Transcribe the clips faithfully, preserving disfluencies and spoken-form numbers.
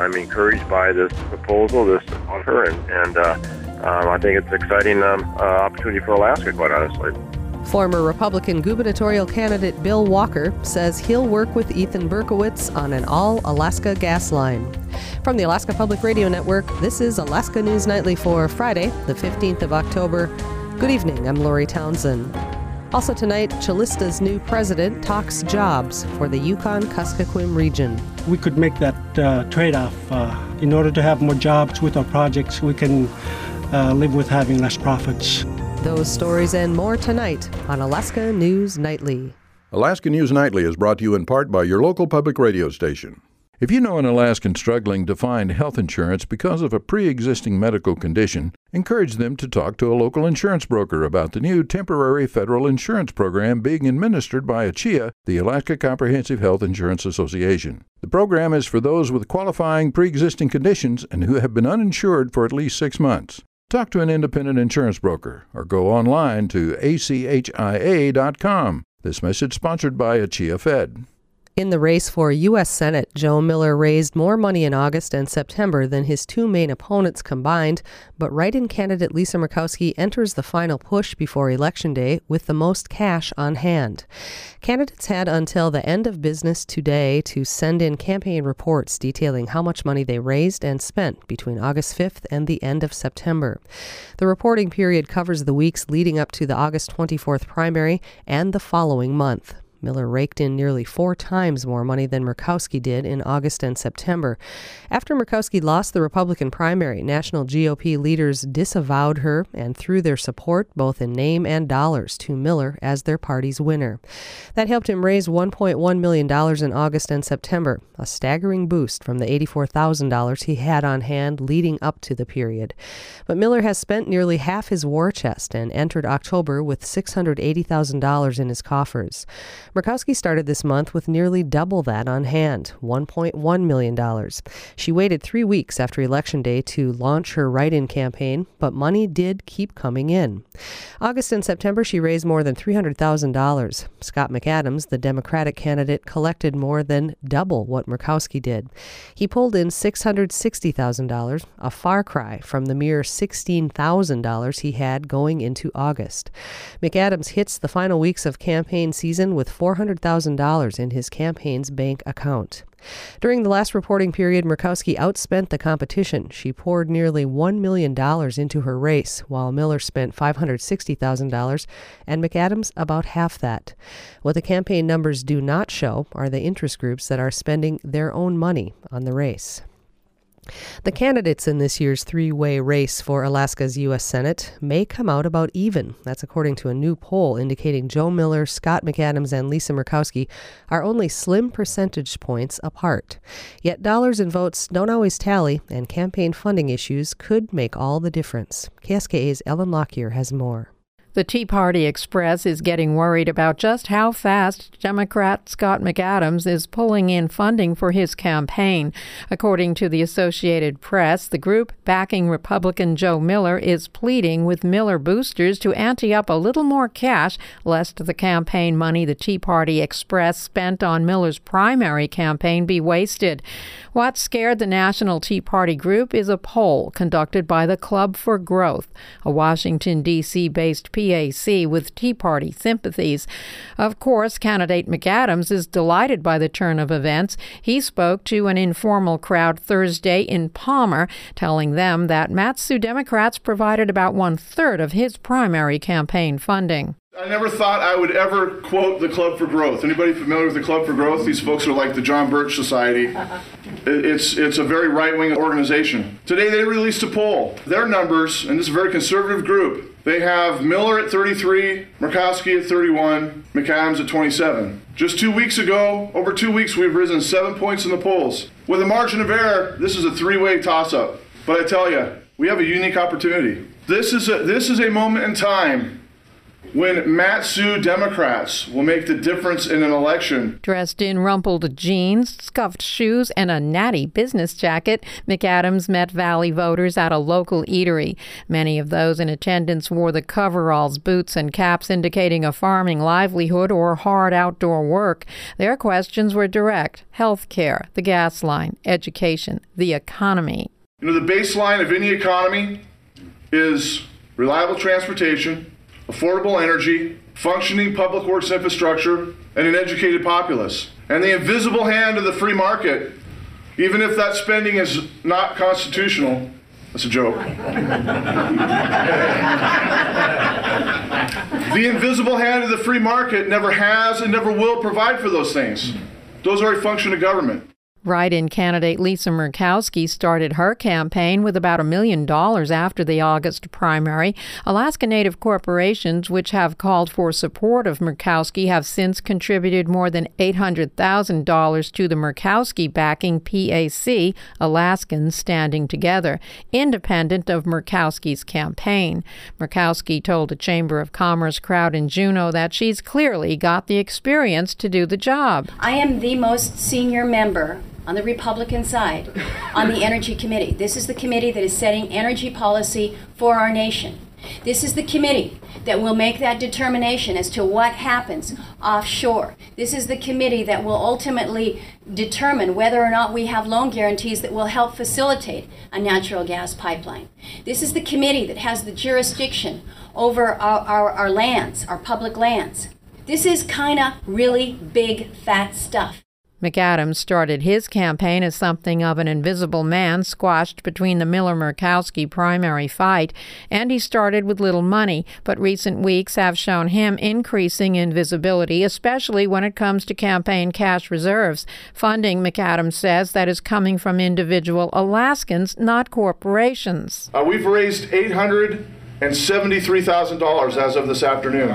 I'm encouraged by this proposal, this offer, and, and uh, um, I think it's an exciting um, uh, opportunity for Alaska, quite honestly. Former Republican gubernatorial candidate Bill Walker says he'll work with Ethan Berkowitz on an all-Alaska gas line. From the Alaska Public Radio Network, this is Alaska News Nightly for Friday, the fifteenth of October. Good evening, I'm Lori Townsend. Also tonight, Chalista's new president talks jobs for the Yukon-Kuskokwim region. We could make that uh, trade-off. Uh, in order to have more jobs with our projects, we can uh, live with having less profits. Those stories and more tonight on Alaska News Nightly. Alaska News Nightly is brought to you in part by your local public radio station. If you know an Alaskan struggling to find health insurance because of a pre-existing medical condition, encourage them to talk to a local insurance broker about the new temporary federal insurance program being administered by A C I A, the Alaska Comprehensive Health Insurance Association. The program is for those with qualifying pre-existing conditions and who have been uninsured for at least six months. Talk to an independent insurance broker or go online to A C H I A dot com. This message sponsored by A C I A Fed. In the race for U S Senate, Joe Miller raised more money in August and September than his two main opponents combined, but write-in candidate Lisa Murkowski enters the final push before Election Day with the most cash on hand. Candidates had until the end of business today to send in campaign reports detailing how much money they raised and spent between August fifth and the end of September. The reporting period covers the weeks leading up to the August twenty-fourth primary and the following month. Miller raked in nearly four times more money than Murkowski did in August and September. After Murkowski lost the Republican primary, national G O P leaders disavowed her and threw their support, both in name and dollars, to Miller as their party's winner. That helped him raise one point one million dollars in August and September, a staggering boost from the eighty-four thousand dollars he had on hand leading up to the period. But Miller has spent nearly half his war chest and entered October with six hundred eighty thousand dollars in his coffers. Murkowski started this month with nearly double that on hand, one point one million dollars. She waited three weeks after Election Day to launch her write-in campaign, but money did keep coming in. August and September, she raised more than three hundred thousand dollars. Scott McAdams, the Democratic candidate, collected more than double what Murkowski did. He pulled in six hundred sixty thousand dollars, a far cry from the mere sixteen thousand dollars he had going into August. McAdams hits the final weeks of campaign season with four hundred thousand dollars in his campaign's bank account. During the last reporting period, Murkowski outspent the competition. She poured nearly one million dollars into her race, while Miller spent five hundred sixty thousand dollars and McAdams about half that. What the campaign numbers do not show are the interest groups that are spending their own money on the race. The candidates in this year's three-way race for Alaska's U S Senate may come out about even. That's according to a new poll indicating Joe Miller, Scott McAdams, and Lisa Murkowski are only slim percentage points apart. Yet dollars and votes don't always tally, and campaign funding issues could make all the difference. K S K A's Ellen Lockyer has more. The Tea Party Express is getting worried about just how fast Democrat Scott McAdams is pulling in funding for his campaign. According to the Associated Press, the group backing Republican Joe Miller is pleading with Miller boosters to ante up a little more cash, lest the campaign money the Tea Party Express spent on Miller's primary campaign be wasted. What scared the National Tea Party group is a poll conducted by the Club for Growth, a Washington, D C-based P A C with Tea Party sympathies. Of course, candidate McAdams is delighted by the turn of events. He spoke to an informal crowd Thursday in Palmer, telling them that Mat-Su Democrats provided about one-third of his primary campaign funding. I never thought I would ever quote the Club for Growth. Anybody familiar with the Club for Growth? These folks are like the John Birch Society. It's it's a very right-wing organization. Today they released a poll. Their numbers, and this is a very conservative group, they have Miller at thirty-three, Murkowski at thirty-one, McAdams at twenty-seven. Just two weeks ago, over two weeks, we've risen seven points in the polls. With a margin of error, this is a three-way toss-up. But I tell you, we have a unique opportunity. This is a, this is a moment in time When Mat-Su Democrats will make the difference in an election. Dressed in rumpled jeans, scuffed shoes, and a natty business jacket, McAdams met Valley voters at a local eatery. Many of those in attendance wore the coveralls, boots, and caps indicating a farming livelihood or hard outdoor work. Their questions were direct: health care, the gas line, education, the economy. You know, the baseline of any economy is reliable transportation, affordable energy, functioning public works infrastructure, and an educated populace. And the invisible hand of the free market, even if that spending is not constitutional, that's a joke. The invisible hand of the free market never has and never will provide for those things. Those are a function of government. Write-in candidate Lisa Murkowski started her campaign with about a million dollars after the August primary. Alaska Native corporations, which have called for support of Murkowski, have since contributed more than eight hundred thousand dollars to the Murkowski backing P A C, Alaskans Standing Together, independent of Murkowski's campaign. Murkowski told a Chamber of Commerce crowd in Juneau that she's clearly got the experience to do the job. I am the most senior member on the Republican side on the Energy Committee. This is the committee that is setting energy policy for our nation. This is the committee that will make that determination as to what happens offshore. This is the committee that will ultimately determine whether or not we have loan guarantees that will help facilitate a natural gas pipeline. This is the committee that has the jurisdiction over our, our, our lands, our public lands. This is kind of really big, fat stuff. McAdams started his campaign as something of an invisible man squashed between the Miller-Murkowski primary fight, and he started with little money, but recent weeks have shown him increasing in visibility, especially when it comes to campaign cash reserves. Funding, McAdams says, that is coming from individual Alaskans, not corporations. Uh, we've raised eight hundred seventy-three thousand dollars as of this afternoon.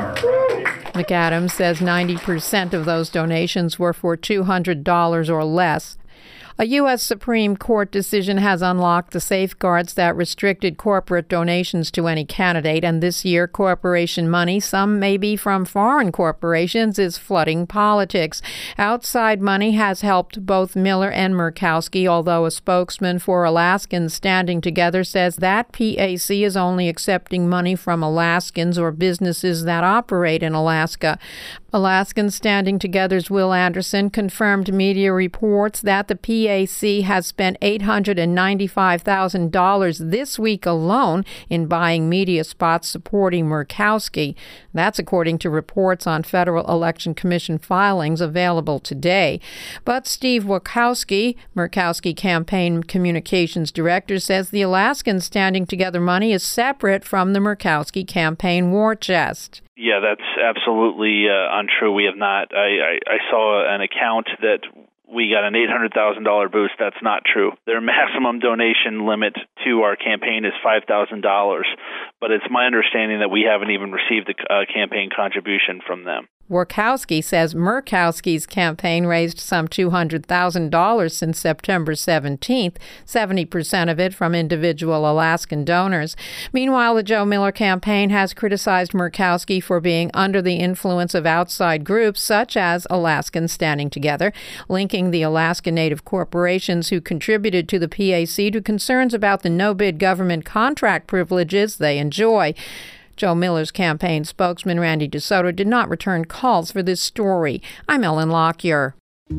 McAdams says ninety percent of those donations were for two hundred dollars or less. A U S Supreme Court decision has unlocked the safeguards that restricted corporate donations to any candidate, and this year corporation money, some maybe from foreign corporations, is flooding politics. Outside money has helped both Miller and Murkowski, although a spokesman for Alaskans Standing Together says that P A C is only accepting money from Alaskans or businesses that operate in Alaska. Alaskans Standing Together's Will Anderson confirmed media reports that the P A C has spent eight hundred ninety-five thousand dollars this week alone in buying media spots supporting Murkowski. That's according to reports on Federal Election Commission filings available today. But Steve Wachowski, Murkowski Campaign Communications Director, says the Alaskans Standing Together money is separate from the Murkowski campaign war chest. Yeah, that's absolutely uh, untrue. We have not. I, I, I saw an account that we got an eight hundred thousand dollars boost. That's not true. Their maximum donation limit to our campaign is five thousand dollars, but it's my understanding that we haven't even received a uh, campaign contribution from them. Wachowski says Murkowski's campaign raised some two hundred thousand dollars since September seventeenth, seventy percent of it from individual Alaskan donors. Meanwhile, the Joe Miller campaign has criticized Murkowski for being under the influence of outside groups such as Alaskans Standing Together, linking the Alaska Native corporations who contributed to the P A C to concerns about the no-bid government contract privileges they enjoy. Joe Miller's campaign spokesman Randy DeSoto did not return calls for this story. I'm Ellen Lockyer.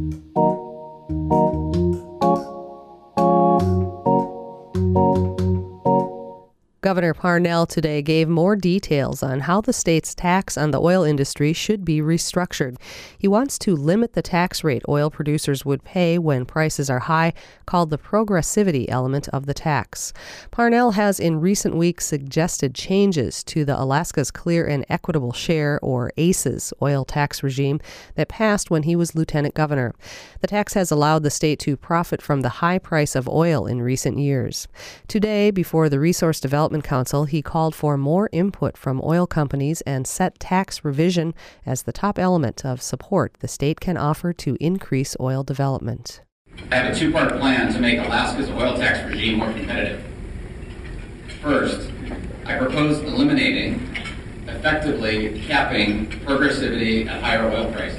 Governor Parnell today gave more details on how the state's tax on the oil industry should be restructured. He wants to limit the tax rate oil producers would pay when prices are high, called the progressivity element of the tax. Parnell has in recent weeks suggested changes to the Alaska's Clear and Equitable Share, or ACES, oil tax regime that passed when he was lieutenant governor. The tax has allowed the state to profit from the high price of oil in recent years. Today, before the Resource Development Council, he called for more input from oil companies and set tax revision as the top element of support the state can offer to increase oil development. I have a two-part plan to make Alaska's oil tax regime more competitive. First, I propose eliminating effectively capping progressivity at higher oil prices.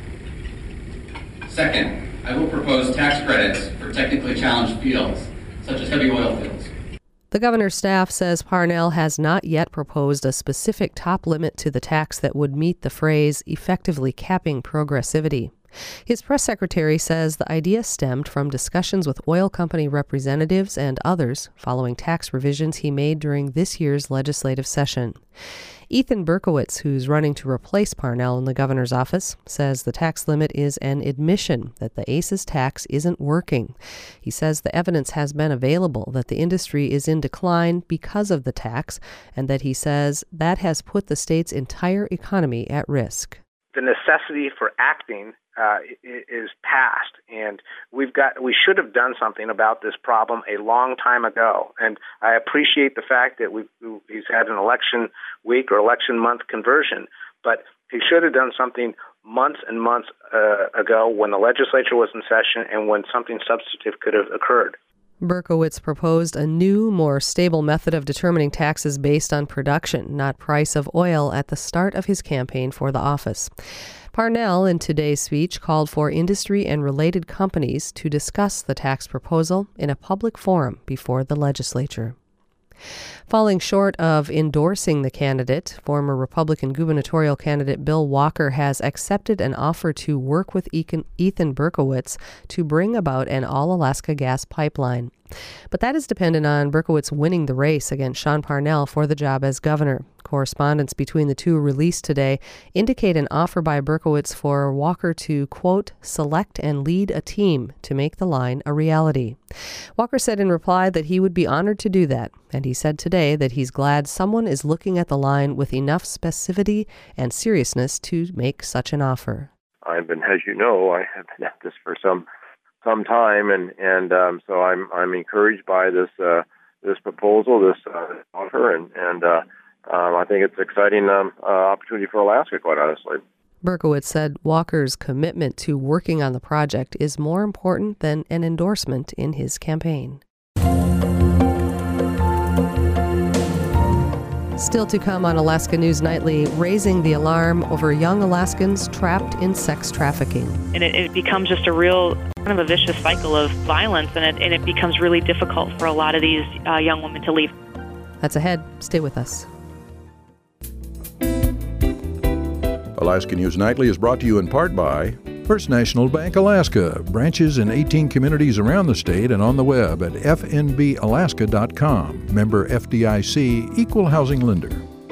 Second, I will propose tax credits for technically challenged fields, such as heavy oil fields. The governor's staff says Parnell has not yet proposed a specific top limit to the tax that would meet the phrase effectively capping progressivity. His press secretary says the idea stemmed from discussions with oil company representatives and others following tax revisions he made during this year's legislative session. Ethan Berkowitz, who's running to replace Parnell in the governor's office, says the tax limit is an admission that the A C E S tax isn't working. He says the evidence has been available that the industry is in decline because of the tax, and that he says that has put the state's entire economy at risk. The necessity for acting uh, is past, and we've got we should have done something about this problem a long time ago. And I appreciate the fact that we've, he's had an election week or election month conversion, but he should have done something months and months uh, ago when the legislature was in session and when something substantive could have occurred. Berkowitz proposed a new, more stable method of determining taxes based on production, not price of oil, at the start of his campaign for the office. Parnell, in today's speech, called for industry and related companies to discuss the tax proposal in a public forum before the legislature. Falling short of endorsing the candidate, former Republican gubernatorial candidate Bill Walker has accepted an offer to work with Ethan Berkowitz to bring about an all-Alaska gas pipeline. But that is dependent on Berkowitz winning the race against Sean Parnell for the job as governor. Correspondence between the two released today indicate an offer by Berkowitz for Walker to, quote, select and lead a team to make the line a reality. Walker said in reply that he would be honored to do that, and he said today that he's glad someone is looking at the line with enough specificity and seriousness to make such an offer. I've been, as you know, I have been at this for some some time, and and um, so I'm I'm encouraged by this uh, this proposal, this uh, offer, and and uh, um, I think it's an exciting um, uh, opportunity for Alaska, quite honestly. Berkowitz said Walker's commitment to working on the project is more important than an endorsement in his campaign. Still to come on Alaska News Nightly, raising the alarm over young Alaskans trapped in sex trafficking. And it, it becomes just a real kind of a vicious cycle of violence, and it, and it becomes really difficult for a lot of these uh, young women to leave. That's ahead. Stay with us. Alaska News Nightly is brought to you in part by First National Bank Alaska, branches in eighteen communities around the state and on the web at f n b alaska dot com. Member F D I C, Equal Housing Lender.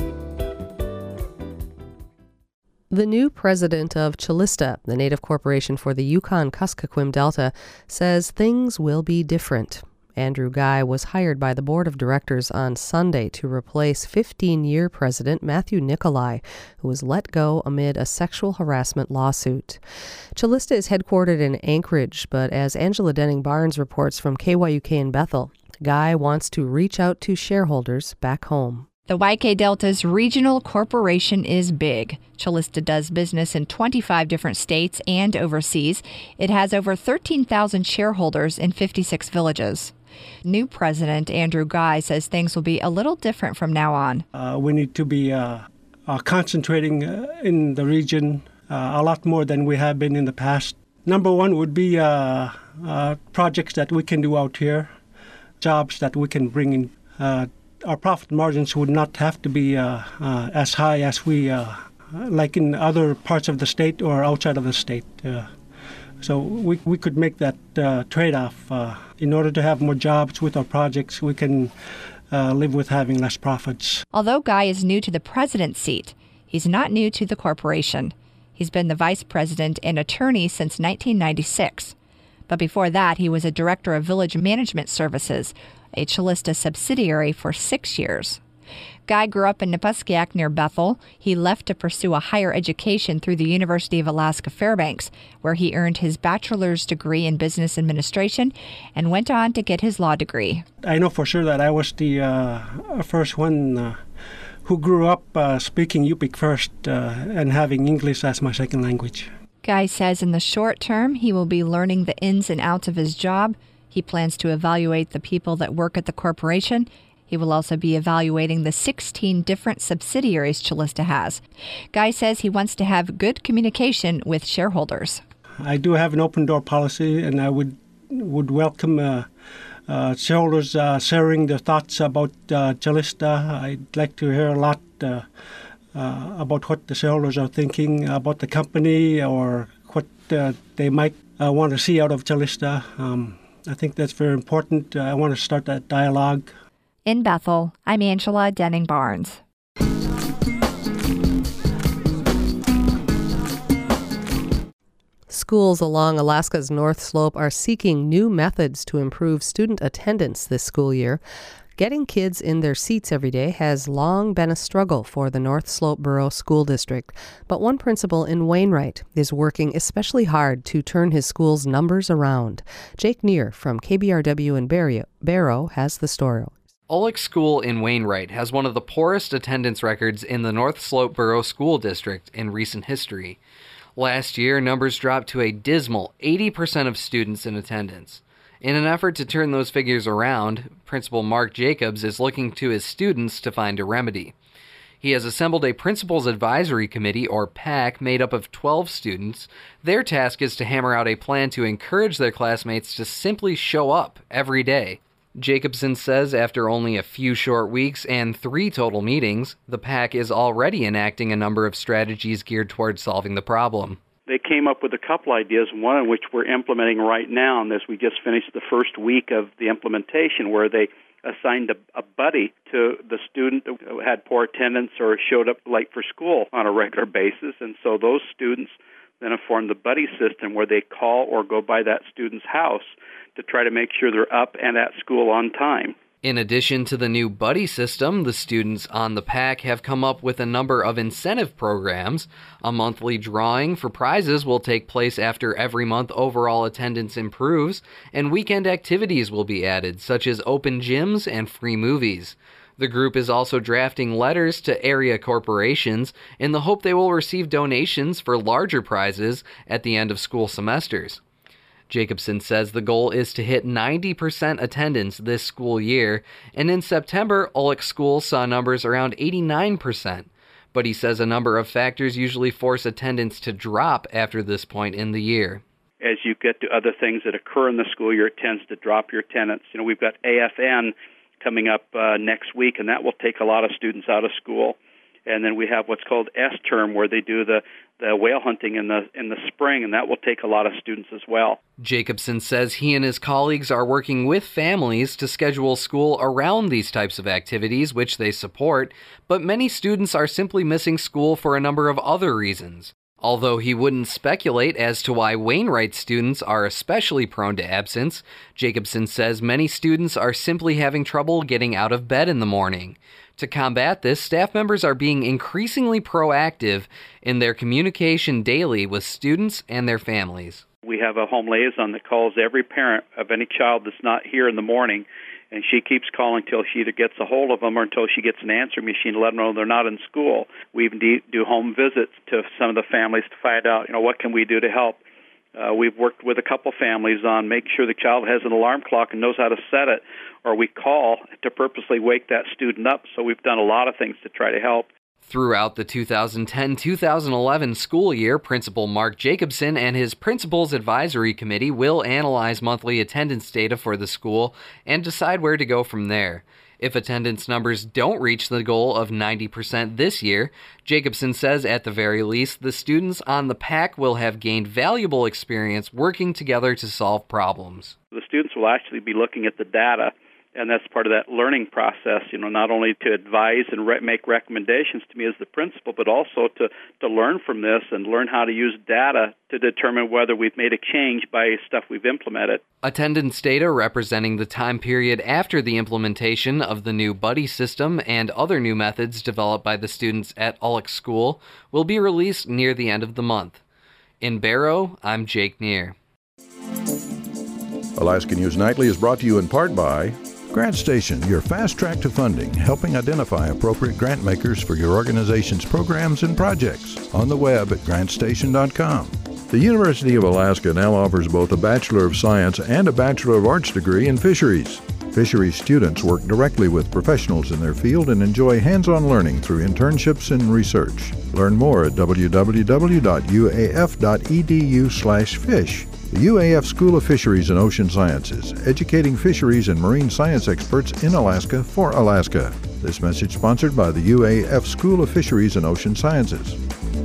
The new president of Chilista, the native corporation for the Yukon-Kuskokwim Delta, says things will be different. Andrew Guy was hired by the board of directors on Sunday to replace fifteen-year president Matthew Nicolai, who was let go amid a sexual harassment lawsuit. Chilista is headquartered in Anchorage, but as Angela Denning-Barnes reports from K Y U K in Bethel, Guy wants to reach out to shareholders back home. The Y K Delta's regional corporation is big. Chilista does business in twenty-five different states and overseas. It has over thirteen thousand shareholders in fifty-six villages. New president Andrew Guy says things will be a little different from now on. Uh, we need to be uh, uh, concentrating uh, in the region uh, a lot more than we have been in the past. Number one would be uh, uh, projects that we can do out here, jobs that we can bring in. Uh, our profit margins would not have to be uh, uh, as high as we uh, like in other parts of the state or outside of the state. Uh, so we we could make that uh, trade-off. Uh, in order to have more jobs with our projects, we can uh, live with having less profits. Although Guy is new to the president's seat, he's not new to the corporation. He's been the vice president and attorney since nineteen ninety-six. But before that, he was a director of village management services, a Chilista subsidiary, for six years. Guy grew up in Nepuskiak near Bethel. He left to pursue a higher education through the University of Alaska Fairbanks, where he earned his bachelor's degree in business administration and went on to get his law degree. I know for sure that I was the uh, first one uh, who grew up uh, speaking Yupik first uh, and having English as my second language. Guy says in the short term, he will be learning the ins and outs of his job. He plans to evaluate the people that work at the corporation He will also be evaluating the sixteen different subsidiaries Calista has. Guy says he wants to have good communication with shareholders. I do have an open door policy, and I would would welcome uh, uh, shareholders uh, sharing their thoughts about uh, Calista. I'd like to hear a lot uh, uh, about what the shareholders are thinking about the company, or what uh, they might uh, want to see out of Calista. Um, I think that's very important. Uh, I want to start that dialogue. In Bethel, I'm Angela Denning-Barnes. Schools along Alaska's North Slope are seeking new methods to improve student attendance this school year. Getting kids in their seats every day has long been a struggle for the North Slope Borough School District, but one principal in Wainwright is working especially hard to turn his school's numbers around. Jake Neer from K B R W in Barrow has the story. Oleg School in Wainwright has one of the poorest attendance records in the North Slope Borough School District in recent history. Last year, numbers dropped to a dismal eighty percent of students in attendance. In an effort to turn those figures around, Principal Mark Jacobs is looking to his students to find a remedy. He has assembled a Principals Advisory Committee, or PAC, made up of twelve students. Their task is to hammer out a plan to encourage their classmates to simply show up every day. Jacobson says after only a few short weeks and three total meetings, the PAC is already enacting a number of strategies geared towards solving the problem. They came up with a couple ideas, one of which we're implementing right now, and as we just finished the first week of the implementation, where they assigned a, a buddy to the student who had poor attendance or showed up late for school on a regular basis. And so those students then have formed the buddy system where they call or go by that student's house to try to make sure they're up and at school on time. In addition to the new buddy system, the students on the PAC have come up with a number of incentive programs. A monthly drawing for prizes will take place after every month overall attendance improves, and weekend activities will be added, such as open gyms and free movies. The group is also drafting letters to area corporations in the hope they will receive donations for larger prizes at the end of school semesters. Jacobson says the goal is to hit ninety percent attendance this school year, and in September, Oleg School saw numbers around eighty-nine percent. But he says a number of factors usually force attendance to drop after this point in the year. As you get to other things that occur in the school year, it tends to drop your attendance. You know, we've got A F N coming up uh, next week, and that will take a lot of students out of school. And then we have what's called S-term, where they do the, the whale hunting in the in the spring, and that will take a lot of students as well. Jacobson says he and his colleagues are working with families to schedule school around these types of activities, which they support, but many students are simply missing school for a number of other reasons. Although he wouldn't speculate as to why Wainwright students are especially prone to absence, Jacobson says many students are simply having trouble getting out of bed in the morning. To combat this, staff members are being increasingly proactive in their communication daily with students and their families. We have a home liaison that calls every parent of any child that's not here in the morning, and she keeps calling until she either gets a hold of them or until she gets an answering machine to let them know they're not in school. We even do home visits to some of the families to find out, you know, what can we do to help. Uh, we've worked with a couple families on making sure the child has an alarm clock and knows how to set it, or we call to purposely wake that student up. So we've done a lot of things to try to help. Throughout the two thousand ten two thousand eleven school year, Principal Mark Jacobson and his Principals Advisory Committee will analyze monthly attendance data for the school and decide where to go from there. If attendance numbers don't reach the goal of ninety percent this year, Jacobson says at the very least the students on the PAC will have gained valuable experience working together to solve problems. The students will actually be looking at the data, and that's part of that learning process, you know, not only to advise and re- make recommendations to me as the principal, but also to, to learn from this and learn how to use data to determine whether we've made a change by stuff we've implemented. Attendance data representing the time period after the implementation of the new buddy system and other new methods developed by the students at Oleg School will be released near the end of the month. In Barrow, I'm Jake Neer. Alaska News Nightly is brought to you in part by Grant Station, your fast track to funding, helping identify appropriate grant makers for your organization's programs and projects. On the web at grant station dot com. The University of Alaska now offers both a Bachelor of Science and a Bachelor of Arts degree in fisheries. Fisheries students work directly with professionals in their field and enjoy hands-on learning through internships and research. Learn more at w w w dot u a f dot e d u slash fish. The U A F School of Fisheries and Ocean Sciences, educating fisheries and marine science experts in Alaska for Alaska. This message sponsored by the U A F School of Fisheries and Ocean Sciences.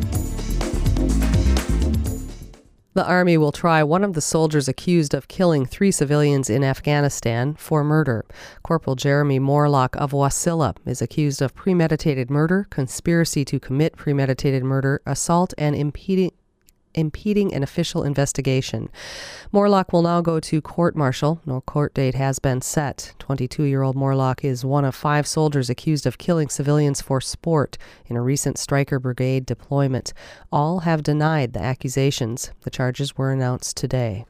The Army will try one of the soldiers accused of killing three civilians in Afghanistan for murder. Corporal Jeremy Morlock of Wasilla is accused of premeditated murder, conspiracy to commit premeditated murder, assault, and impeding impeding an official investigation. Morlock will now go to court-martial. No court date has been set. twenty-two-year-old Morlock is one of five soldiers accused of killing civilians for sport in a recent Stryker Brigade deployment. All have denied the accusations. The charges were announced today.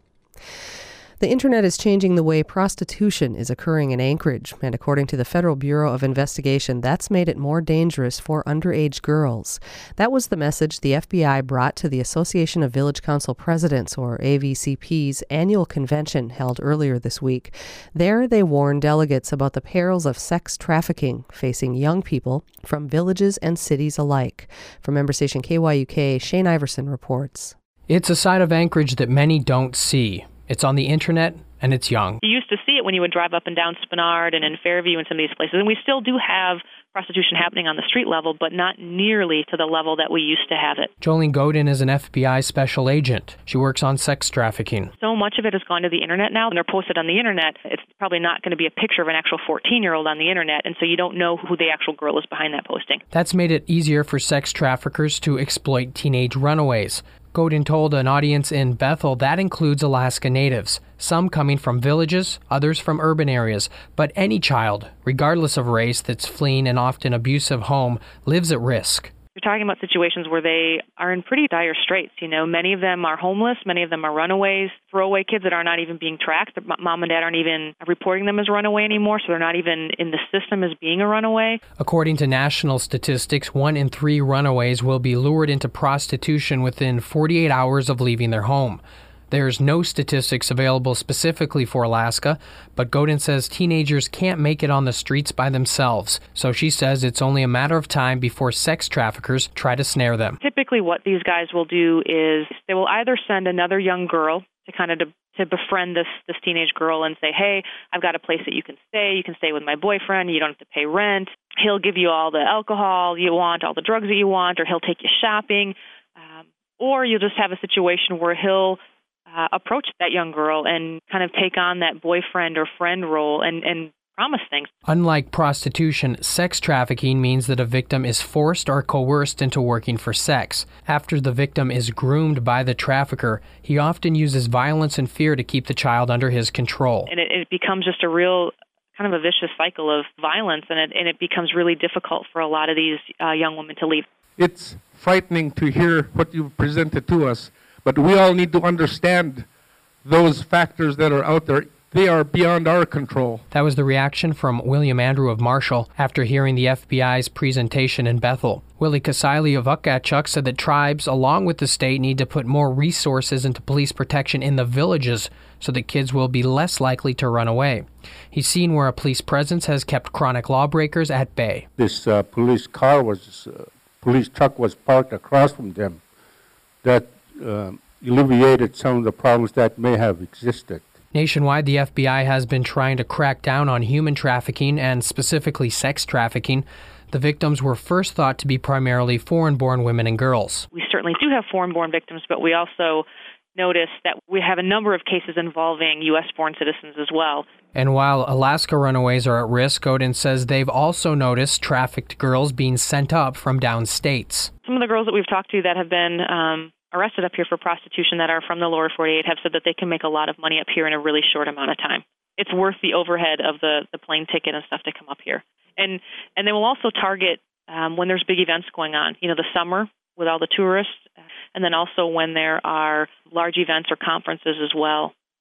The internet is changing the way prostitution is occurring in Anchorage, and according to the Federal Bureau of Investigation, that's made it more dangerous for underage girls. That was the message the F B I brought to the Association of Village Council Presidents, or A V C P's, annual convention held earlier this week. There, they warned delegates about the perils of sex trafficking facing young people from villages and cities alike. From member station K Y U K, Shane Iverson reports. It's a side of Anchorage that many don't see. It's on the internet, and it's young. You used to see it when you would drive up and down Spenard and in Fairview and some of these places, and we still do have prostitution happening on the street level, but not nearly to the level that we used to have it. Jolene Godin is an F B I special agent. She works on sex trafficking. So much of it has gone to the internet now, and they're posted on the internet. It's probably not going to be a picture of an actual fourteen-year-old on the internet, and so you don't know who the actual girl is behind that posting. That's made it easier for sex traffickers to exploit teenage runaways. Godin told an audience in Bethel that includes Alaska Natives, some coming from villages, others from urban areas, but any child, regardless of race, that's fleeing an often abusive home lives at risk. You're talking about situations where they are in pretty dire straits. You know, many of them are homeless, many of them are runaways, throwaway kids that are not even being tracked. Their mom and dad aren't even reporting them as runaway anymore, so they're not even in the system as being a runaway. According to national statistics, one in three runaways will be lured into prostitution within forty-eight hours of leaving their home. There's no statistics available specifically for Alaska, but Godin says teenagers can't make it on the streets by themselves, so she says it's only a matter of time before sex traffickers try to snare them. Typically what these guys will do is they will either send another young girl to kind of to, to befriend this, this teenage girl and say, hey, I've got a place that you can stay. You can stay with my boyfriend. You don't have to pay rent. He'll give you all the alcohol you want, all the drugs that you want, or he'll take you shopping. Um, or you'll just have a situation where he'll Uh, approach that young girl and kind of take on that boyfriend or friend role and, and promise things. Unlike prostitution, sex trafficking means that a victim is forced or coerced into working for sex. After the victim is groomed by the trafficker, he often uses violence and fear to keep the child under his control. And it, it becomes just a real kind of a vicious cycle of violence, and it, and it becomes really difficult for a lot of these uh, young women to leave. It's frightening to hear what you've presented to us. But we all need to understand those factors that are out there. They are beyond our control. That was the reaction from William Andrew of Marshall after hearing the F B I's presentation in Bethel. Willie Casale of Ukatchuk said that tribes, along with the state, need to put more resources into police protection in the villages so that kids will be less likely to run away. He's seen where a police presence has kept chronic lawbreakers at bay. This uh, police car was, uh, police truck was parked across from them. That Uh, alleviated some of the problems that may have existed. Nationwide, the F B I has been trying to crack down on human trafficking and specifically sex trafficking. The victims were first thought to be primarily foreign-born women and girls. We certainly do have foreign-born victims, but we also notice that we have a number of cases involving U S-born citizens as well. And while Alaska runaways are at risk, Godin says they've also noticed trafficked girls being sent up from downstates. Some of the girls that we've talked to that have been um, arrested up here for prostitution that are from the lower forty-eight have said that they can make a lot of money up here in a really short amount of time. It's worth the overhead of the, the plane ticket and stuff to come up here. And and they will also target um, when there's big events going on, you know, the summer with all the tourists, and then also when there are large events or conferences as well.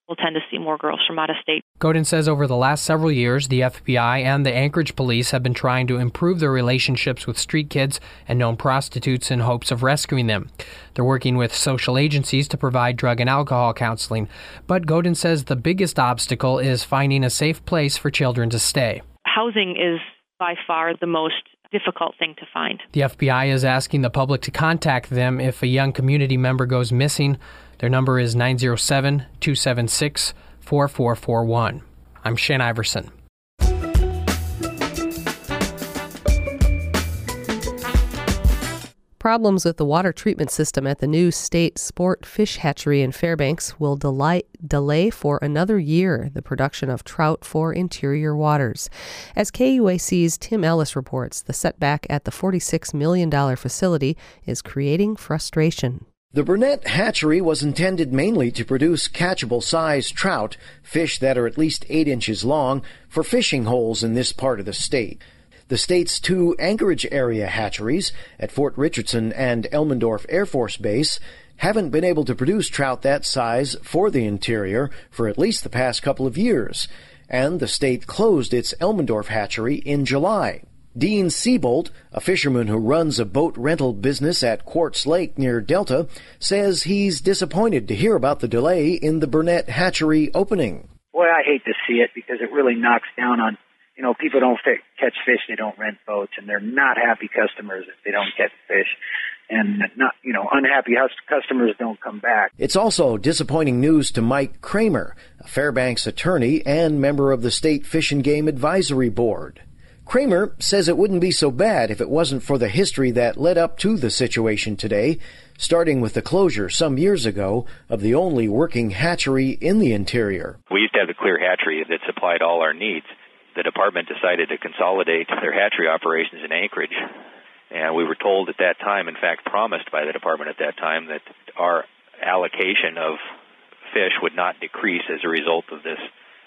we'll tend to see more girls from out of state. Godin says over the last several years, the F B I and the Anchorage police have been trying to improve their relationships with street kids and known prostitutes in hopes of rescuing them. They're working with social agencies to provide drug and alcohol counseling. But Godin says the biggest obstacle is finding a safe place for children to stay. Housing is by far the most difficult thing to find. The F B I is asking the public to contact them if a young community member goes missing. Their number is nine oh seven, two seven six, four four four one. I'm Shane Iverson. Problems with the water treatment system at the new state sport fish hatchery in Fairbanks will delay, delay for another year the production of trout for interior waters. As K U A C's Tim Ellis reports, the setback at the forty-six million dollars facility is creating frustration. The Burnett Hatchery was intended mainly to produce catchable-sized trout, fish that are at least eight inches long, for fishing holes in this part of the state. The state's two Anchorage area hatcheries at Fort Richardson and Elmendorf Air Force Base haven't been able to produce trout that size for the interior for at least the past couple of years, and the state closed its Elmendorf hatchery in July. Dean Seabolt, a fisherman who runs a boat rental business at Quartz Lake near Delta, says he's disappointed to hear about the delay in the Burnett hatchery opening. Boy, I hate to see it because it really knocks down on, you know, people don't fi- catch fish, they don't rent boats, and they're not happy customers if they don't catch fish. And not, you know, unhappy customers don't come back. It's also disappointing news to Mike Kramer, a Fairbanks attorney and member of the State Fish and Game Advisory Board. Kramer says it wouldn't be so bad if it wasn't for the history that led up to the situation today, starting with the closure some years ago of the only working hatchery in the interior. We used to have the clear hatchery that supplied all our needs. The department decided to consolidate their hatchery operations in Anchorage, and we were told at that time, in fact promised by the department at that time, that our allocation of fish would not decrease as a result of this.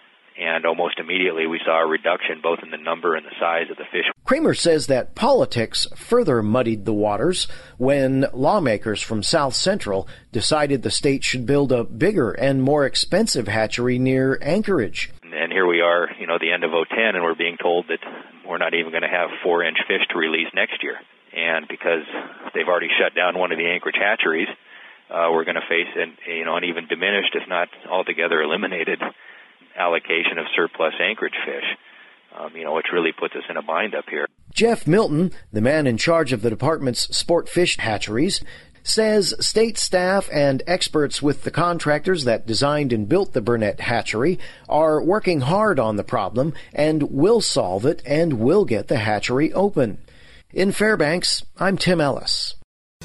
And almost immediately we saw a reduction both in the number and the size of the fish. Kramer says that politics further muddied the waters when lawmakers from South Central decided the state should build a bigger and more expensive hatchery near Anchorage. And here we are, you know, the end of oh ten, and we're being told that we're not even going to have four-inch fish to release next year. And because they've already shut down one of the Anchorage hatcheries, uh, we're going to face an, you know, an even diminished, if not altogether eliminated, allocation of surplus Anchorage fish, um, you know, which really puts us in a bind up here. Jeff Milton, the man in charge of the department's sport fish hatcheries, says state staff and experts with the contractors that designed and built the Burnett hatchery are working hard on the problem and will solve it and will get the hatchery open. In Fairbanks, I'm Tim Ellis.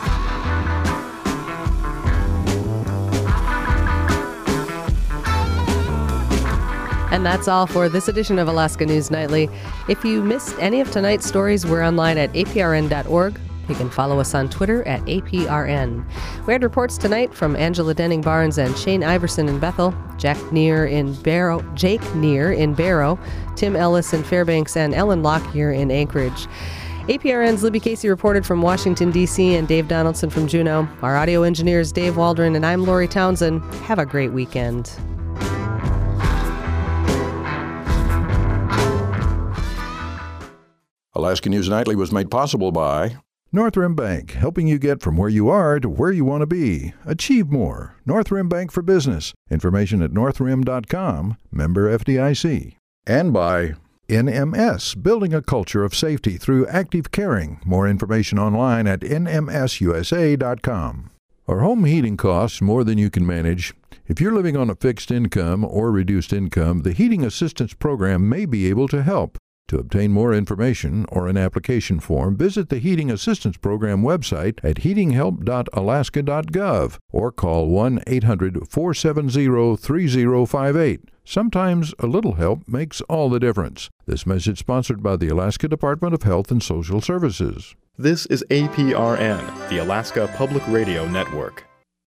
And that's all for this edition of Alaska News Nightly. If you missed any of tonight's stories, we're online at A P R N dot org. You can follow us on Twitter at A P R N. We had reports tonight from Angela Denning Barnes and Shane Iverson in Bethel, Jack Neer in Barrow, Jake Neer in Barrow, Tim Ellis in Fairbanks, and Ellen Lockyer in Anchorage. A P R N's Libby Casey reported from Washington, D C, and Dave Donaldson from Juneau. Our audio engineer is Dave Waldron, and I'm Lori Townsend. Have a great weekend. Alaska News Nightly was made possible by Northrim Bank, helping you get from where you are to where you want to be. Achieve more. Northrim Bank for Business. Information at northrim dot com. Member F D I C. And by N M S, building a culture of safety through active caring. More information online at N M S U S A dot com. Are home heating costs more than you can manage? If you're living on a fixed income or reduced income, the Heating Assistance Program may be able to help. To obtain more information or an application form, visit the Heating Assistance Program website at heating help dot alaska dot gov or call one eight hundred, four seven zero, three zero five eight. Sometimes a little help makes all the difference. This message sponsored by the Alaska Department of Health and Social Services. This is A P R N, the Alaska Public Radio Network.